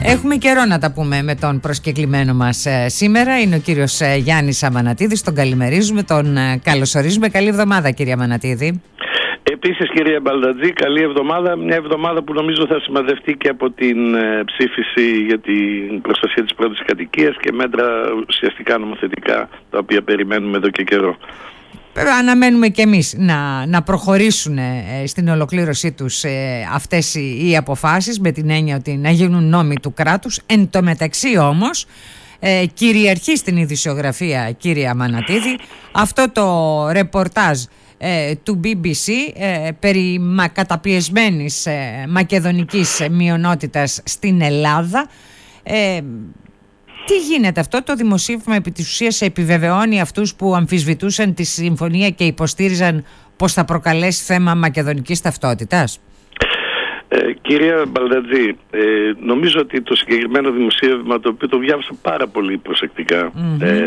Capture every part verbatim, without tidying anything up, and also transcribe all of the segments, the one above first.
Έχουμε καιρό να τα πούμε με τον προσκεκλημένο μας ε, σήμερα. Είναι ο κύριος ε, Γιάννης Αμανατίδης. Τον καλημερίζουμε, τον ε, καλωσορίζουμε. Καλή εβδομάδα, κύριε Αμανατίδη. Επίσης, κυρία Μπαλτατζή, καλή εβδομάδα. Μια εβδομάδα που νομίζω θα σημαδευτεί και από την ε, ψήφιση για την προστασία της πρώτης κατοικίας και μέτρα ουσιαστικά νομοθετικά, τα οποία περιμένουμε εδώ και καιρό. Βέβαια, αναμένουμε και εμείς να, να προχωρήσουν ε, στην ολοκλήρωσή τους ε, αυτές οι, οι αποφάσεις, με την έννοια ότι να γίνουν νόμοι του κράτους. Εν τω μεταξύ όμως ε, κυριαρχεί στην ειδησιογραφία, κύριε Αμανατίδη, αυτό το ρεπορτάζ ε, του μπι μπι σι ε, περί μα, καταπιεσμένης ε, μακεδονικής μειονότητας στην Ελλάδα. Ε, Τι γίνεται αυτό το δημοσίευμα, επί της ουσίας επιβεβαιώνει αυτούς που αμφισβητούσαν τη συμφωνία και υποστήριζαν πως θα προκαλέσει θέμα μακεδονικής ταυτότητας? Ε, κυρία Μπαλτατζή, ε, νομίζω ότι το συγκεκριμένο δημοσίευμα, το οποίο το διάβασα πάρα πολύ προσεκτικά, mm-hmm. ε,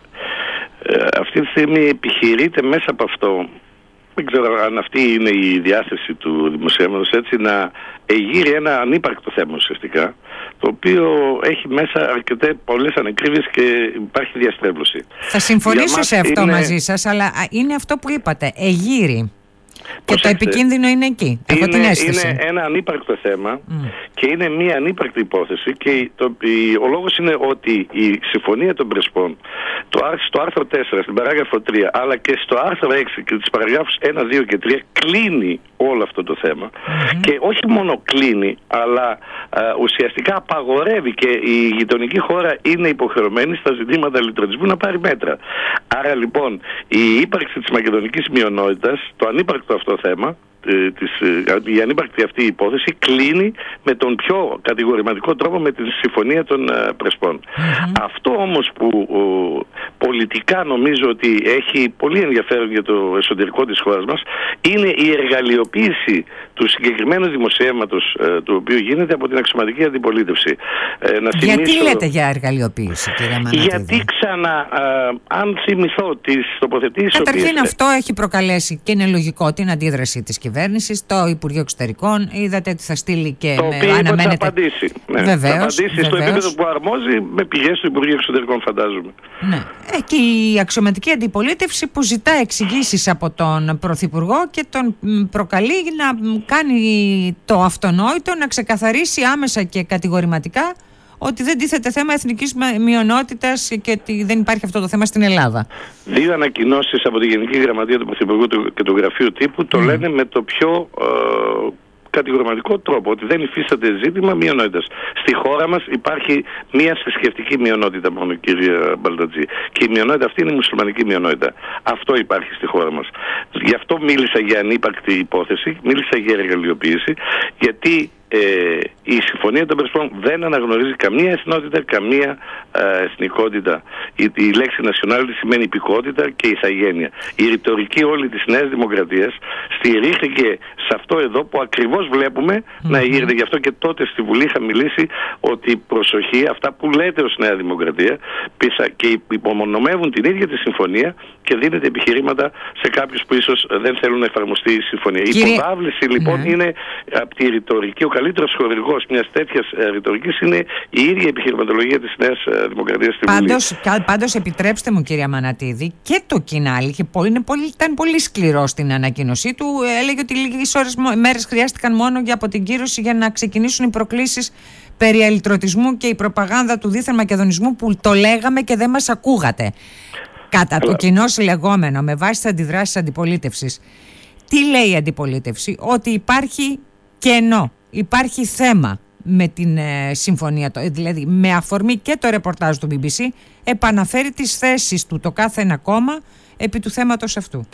ε, αυτή τη στιγμή επιχειρείται μέσα από αυτό, δεν ξέρω αν αυτή είναι η διάθεση του δημοσίευματος, έτσι, να εγείρει ένα ανύπαρκτο θέμα ουσιαστικά, το οποίο έχει μέσα αρκετές πολλές ανεκρίβειες και υπάρχει διαστρέβλωση. Θα συμφωνήσω σε αυτό είναι... μαζί σας, αλλά είναι αυτό που είπατε, εγείρει. Και το επικίνδυνο είναι εκεί. Έχω είναι, την αίσθηση. Είναι ένα ανύπαρκτο θέμα mm. και είναι μια ανύπαρκτη υπόθεση, και το, η, ο λόγος είναι ότι η Συμφωνία των Πρεσπών, το, στο άρθρο τέσσερα, στην παράγραφο τρία, αλλά και στο άρθρο έξι και τις παραγράφους ένα, δύο και τρία, κλείνει όλο αυτό το θέμα. Mm-hmm. Και όχι μόνο κλείνει, αλλά α, ουσιαστικά απαγορεύει, και η γειτονική χώρα είναι υποχρεωμένη στα ζητήματα λιτρωτισμού να πάρει μέτρα. Άρα λοιπόν η ύπαρξη της μακεδονικής μειονότητας, το ανύπαρκτο αυτό θέμα, της, η ανύπαρκτη αυτή η υπόθεση, κλείνει με τον πιο κατηγορηματικό τρόπο με τη Συμφωνία των uh, Πρεσπών. Mm-hmm. Αυτό όμως που ο, πολιτικά νομίζω ότι έχει πολύ ενδιαφέρον για το εσωτερικό της χώρας μας, είναι η εργαλειοποίηση του συγκεκριμένου δημοσιεύματος uh, το οποίο γίνεται από την αξιωματική αντιπολίτευση. Uh, να Γιατί θυμίσω... λέτε για εργαλειοποίηση, κύριε Αμανατίδη? Γιατί ξανά, uh, αν θυμηθώ τις τοποθετήσεις... Καταρχήν οποίες... αυτό έχει προκαλέσει, και είναι λογικό, την αντίδραση της κυβέρνησης. Το Υπουργείο Εξωτερικών είδατε ότι θα στείλει και το με, οποίο αναμένεται... θα απαντήσει. Ναι. Βεβαίως, θα απαντήσει βεβαίως. στο επίπεδο που αρμόζει, με πηγές του Υπουργείου Εξωτερικών, φαντάζομαι. Ναι. Ε, και η αξιωματική αντιπολίτευση που ζητά εξηγήσεις από τον Πρωθυπουργό και τον προκαλεί να κάνει το αυτονόητο, να ξεκαθαρίσει άμεσα και κατηγορηματικά ότι δεν τίθεται θέμα εθνικής μειονότητας και ότι δεν υπάρχει αυτό το θέμα στην Ελλάδα. Δύο ανακοινώσεις από τη Γενική Γραμματεία του Πρωθυπουργού και του Γραφείου Τύπου το mm. λένε με το πιο ε, κατηγορηματικό τρόπο, ότι δεν υφίσταται ζήτημα μειονότητας. Στη χώρα μας υπάρχει μία θρησκευτική μειονότητα μόνο, κύριε Μπαλτατζή. Και η μειονότητα αυτή είναι η μουσουλμανική μειονότητα. Αυτό υπάρχει στη χώρα μας. Γι' αυτό μίλησα για ανύπαρκτη υπόθεση, μίλησα για εργαλειοποίηση, γιατί Ε, η Συμφωνία των Πρεσπών δεν αναγνωρίζει καμία εθνότητα, καμία ε, εθνικότητα. Η, η λέξη nationality σημαίνει υπηκότητα και ηθαγένεια. Η ρητορική όλη της Νέας Δημοκρατίας στηρίχθηκε σε αυτό εδώ που ακριβώς βλέπουμε mm-hmm. να γίνεται. Γι' αυτό και τότε στη Βουλή είχα μιλήσει ότι προσοχή, αυτά που λέτε ως Νέα Δημοκρατία πίσα, και υπομονωμεύουν την ίδια τη συμφωνία και δίνεται επιχειρήματα σε κάποιους που ίσως δεν θέλουν να εφαρμοστεί η συμφωνία. Κύριε... Η υποδάβληση λοιπόν mm-hmm. είναι από τη ρητορική. Ο καλύτερος χορηγός μιας τέτοιας ε, ρητορικής είναι η ίδια επιχειρηματολογία της Νέας ε, Δημοκρατίας στη πάντως, Βουλή. Πάντως επιτρέψτε μου, κύριε Αμανατίδη, και το Κινάλι είναι πολύ, ήταν πολύ σκληρό στην ανακοίνωσή του. Έλεγε ότι λίγες ώρες, μέρες χρειάστηκαν μόνο για από την κύρωση για να ξεκινήσουν οι προκλήσεις περί αλυτρωτισμού και η προπαγάνδα του δίθεν μακεδονισμού, που το λέγαμε και δεν μας ακούγατε. Κατά το κοινό συλλεγόμενο, με βάση τις αντιδράσεις αντιπολίτευσης, τι λέει η αντιπολίτευση? Ότι υπάρχει κενό, υπάρχει θέμα με την ε, συμφωνία, δηλαδή με αφορμή και το ρεπορτάζ του μπι μπι σι επαναφέρει τις θέσεις του το κάθε ένα κόμμα επί του θέματος αυτού.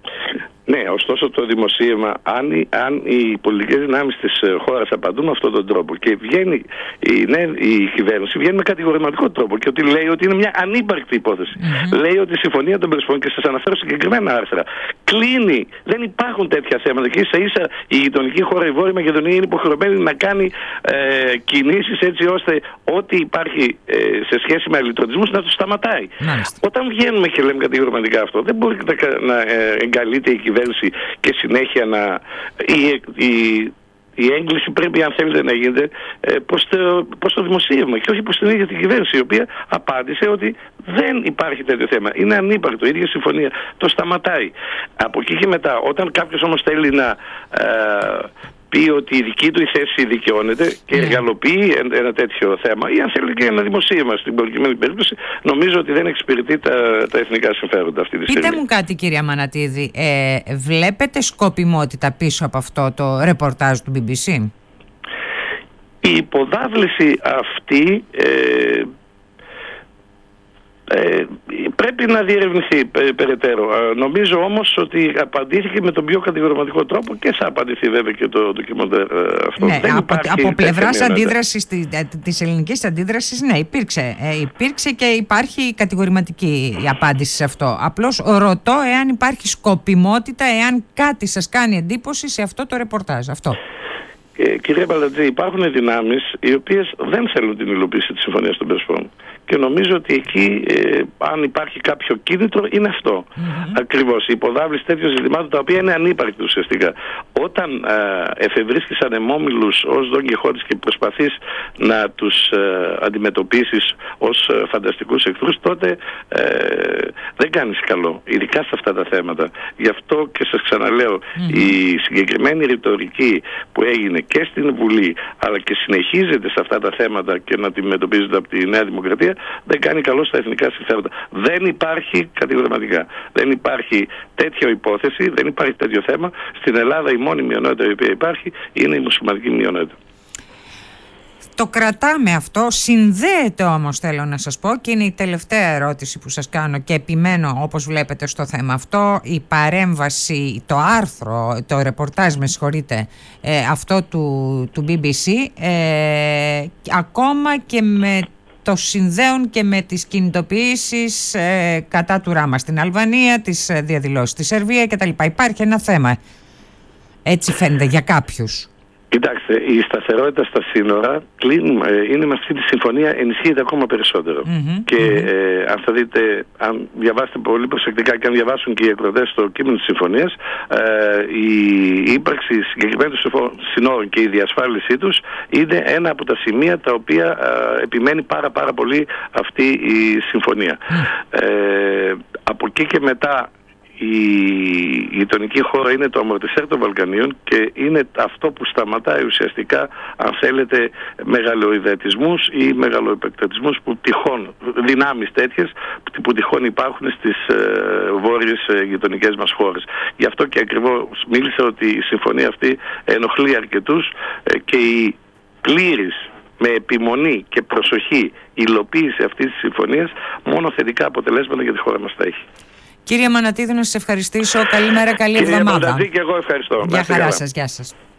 Ναι, ωστόσο το δημοσίευμα, αν, αν οι πολιτικές δυνάμεις της χώρας απαντούν με αυτόν τον τρόπο και βγαίνει η, ναι, η κυβέρνηση, βγαίνει με κατηγορηματικό τρόπο και ότι λέει ότι είναι μια ανύπαρκτη υπόθεση. Mm-hmm. Λέει ότι η Συμφωνία των Πρεσπών, και σας αναφέρω συγκεκριμένα άρθρα, κλείνει, δεν υπάρχουν τέτοια θέματα και ίσα ίσα η γειτονική χώρα, η Βόρεια Μακεδονία, είναι υποχρεωμένη να κάνει ε, κινήσεις έτσι ώστε ό,τι υπάρχει ε, σε σχέση με αλυτρωτισμούς να το σταματάει. Mm-hmm. Όταν βγαίνουμε και λέμε κατηγορηματικά αυτό, δεν μπορεί να, να ε, εγκαλείται η κυβέρνηση και συνέχεια να... Η, η, η έγκληση πρέπει, αν θέλετε, να γίνεται ε, προς, το, προς το δημοσίευμα και όχι προς την ίδια την κυβέρνηση, η οποία απάντησε ότι δεν υπάρχει τέτοιο θέμα. Είναι ανύπαρκτο, η ίδια συμφωνία το σταματάει. Από εκεί και μετά, όταν κάποιος όμως θέλει να ε, πει ότι η δική του η θέση δικαιώνεται και εργαλοποιεί ένα τέτοιο θέμα, ή αν θέλει και ένα δημοσίευμα στην προκειμένη περίπτωση, νομίζω ότι δεν εξυπηρετεί τα, τα εθνικά συμφέροντα αυτή τη στιγμή. Πείτε μου κάτι, κυρία Μανατίδη, ε, βλέπετε σκοπιμότητα πίσω από αυτό το ρεπορτάζ του μπι μπι σι? Η υποδάβληση αυτή ε, Ε, πρέπει να διερευνηθεί πε, περαιτέρω. Ε, νομίζω όμως ότι απαντήθηκε με τον πιο κατηγορηματικό τρόπο και θα απαντηθεί βέβαια και το ντοκιμαντέρ ε, αυτό. Ναι, δεν από, από πλευράς αντίδρασης, της ελληνικής αντίδρασης, ναι, υπήρξε, ε, υπήρξε και υπάρχει κατηγορηματική η απάντηση σε αυτό. Απλώς ρωτώ εάν υπάρχει σκοπιμότητα, εάν κάτι σας κάνει εντύπωση σε αυτό το ρεπορτάζ. Αυτό. Ε, κυρία Μπαλατζή, υπάρχουν δυνάμεις οι οποίες δεν θέλουν την υλοποίηση της Συμφωνίας των Πρεσπών. Και νομίζω ότι εκεί, ε, αν υπάρχει κάποιο κίνητρο, είναι αυτό. Mm-hmm. Ακριβώς. Η υποδάβληση τέτοιων ζητημάτων, τα οποία είναι ανύπαρκτη ουσιαστικά. Όταν ε, εφευρίσκεις ανεμόμυλους ως Δον Κιχώτης και προσπαθείς να τους ε, αντιμετωπίσεις ως ε, φανταστικούς εχθρούς, τότε ε, δεν κάνεις καλό. Ειδικά σε αυτά τα θέματα. Γι' αυτό και σας ξαναλέω, mm-hmm. η συγκεκριμένη ρητορική που έγινε και στην Βουλή, αλλά και συνεχίζεται σε αυτά τα θέματα και να αντιμετωπίζεται από τη Νέα Δημοκρατία, δεν κάνει καλό στα εθνικά συμφέροντα. Δεν υπάρχει κατηγορηματικά. Δεν υπάρχει τέτοια υπόθεση, δεν υπάρχει τέτοιο θέμα. Στην Ελλάδα η μόνη μειονότητα η οποία υπάρχει είναι η μουσουλμανική μειονότητα. Το κρατάμε αυτό, συνδέεται όμως, θέλω να σας πω, και είναι η τελευταία ερώτηση που σας κάνω και επιμένω, όπως βλέπετε, στο θέμα αυτό, η παρέμβαση, το άρθρο, το ρεπορτάζ, με συγχωρείτε, ε, αυτό του, του μπι μπι σι, ε, ακόμα και με το συνδέουν και με τις κινητοποιήσεις ε, κατά του Ράμα στην Αλβανία, τις ε, διαδηλώσεις στη Σερβία κτλ. Υπάρχει ένα θέμα, έτσι φαίνεται για κάποιους. Κοιτάξτε, η σταθερότητα στα σύνορα είναι με αυτή τη συμφωνία ενισχύεται ακόμα περισσότερο. Mm-hmm, και mm-hmm. Ε, αν θα δείτε, αν διαβάσετε πολύ προσεκτικά και αν διαβάσουν και οι εκδοτές το κείμενο της συμφωνίας, ε, η ύπαρξη συγκεκριμένων συνόρων και η διασφάλισή τους είναι ένα από τα σημεία τα οποία ε, επιμένει πάρα πάρα πολύ αυτή η συμφωνία. Mm. Ε, από εκεί και μετά, η γειτονική χώρα είναι το αμορτισέρ των Βαλκανίων και είναι αυτό που σταματάει ουσιαστικά, αν θέλετε, μεγαλοειδετισμούς ή μεγαλοεπεκτατισμούς που τυχόν, δυνάμεις τέτοιες που τυχόν υπάρχουν στις ε, βόρειες ε, γειτονικές μας χώρες. Γι' αυτό και ακριβώς μίλησα ότι η συμφωνία αυτή ενοχλεί αρκετούς ε, και η πλήρης, με επιμονή και προσοχή, υλοποίηση αυτής της συμφωνίας μόνο θετικά αποτελέσματα για τη χώρα μας θα έχει. Κύριε Μανατίδη, να σας ευχαριστήσω. Καλή μέρα, καλή Κύριε εβδομάδα. Κύριε Μανατίδη, και εγώ ευχαριστώ. Γεια χαρά σας, γεια σας.